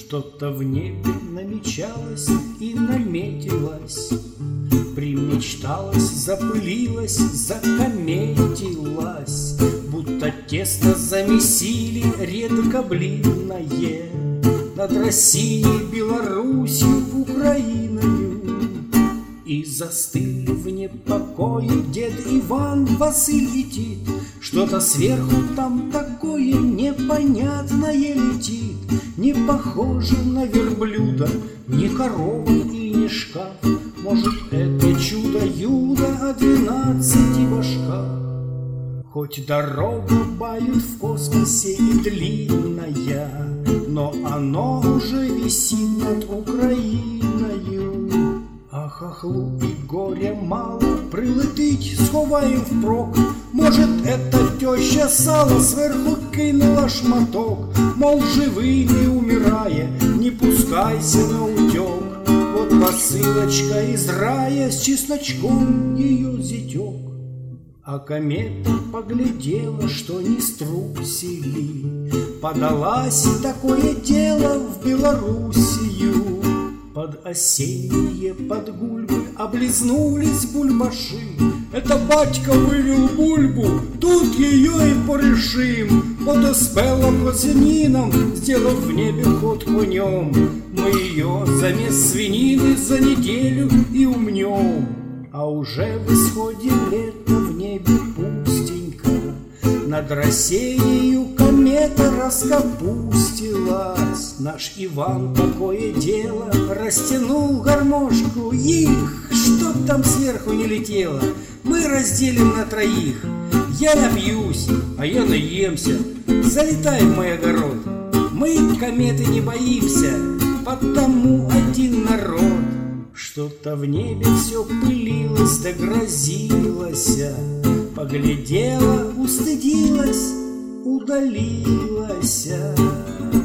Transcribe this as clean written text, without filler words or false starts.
Что-то в небе намечалось и наметилось, примечталось, запылилось, закометилось, будто тесто замесили редко блинное над Россией, Белоруссией, Украиною. И застыли в непокое дед Иван Васильевич. Что-то сверху там такое непонятное летит, не похоже на верблюда, ни корову и ни шкаф. Может, это чудо-юдо о 12 башках. Хоть дорога бают в космосе и длинная, но оно уже висит над Украиною. А хохлу и горя мало, прилетить сховаем впрок. Может, это теща сало сверху кинула шматок, мол, живый не умирая, не пускайся на утек. Вот посылочка из рая с чесночком ее зятек. А комета поглядела, что не струсили, подалась и такое дело в Белоруссию. Под осенние подгульбы облизнулись бульбаши. Это батька вывел бульбу, тут ее и порешим. Подоспела козянином, сделав в небе ход конем. Мы ее замес свинины за неделю и умнем. А уже в исходе лета в небе пустенько, над Россией комета раскапустилась. Наш Иван такое дело растянул гармошку. Их, чтоб там сверху не летело, мы разделим на троих. Я напьюсь, а я наемся. Залетай в мой огород. Мы кометы не боимся, потому один народ. Что-то в небе все пылилось да грозилось, поглядела, устыдилась, удалилась.